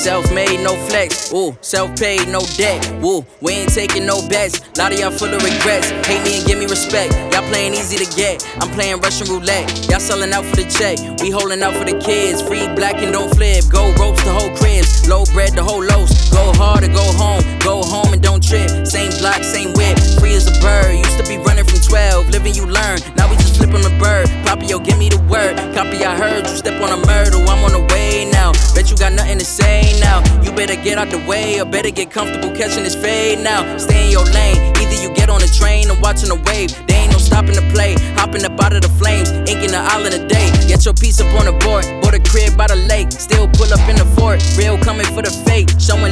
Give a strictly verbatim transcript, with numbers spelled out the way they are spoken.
Self-made, no flex. Ooh, self-paid, no debt. Woo, we ain't taking no bets. Lot of y'all full of regrets. Hate me and give me respect. Y'all playing easy to get. I'm playing Russian roulette. Y'all selling out for the check. We holding out for the kids. Free black and don't flip. Go ropes the whole cribs. Low bread the whole lows. Go hard or go home. Go home and don't trip. Same block, same whip. Free as a bird. Used to be running from twelve. Living you learn. Now we just flip on the bird. Poppy, yo, give me the word. Copy, I heard you step on a myrtle. I'm on the way now. Bet you got nothing to say now. You better get out the way or better get comfortable catching this fade now. Stay in your lane. Either you get on the train or watching the wave. There ain't no stopping to play. Hopping up out of the flames. Inking the island a day. Get your piece up on the board. Bought a crib by the lake. Still pull up in the fort. Real coming for the fake. Showing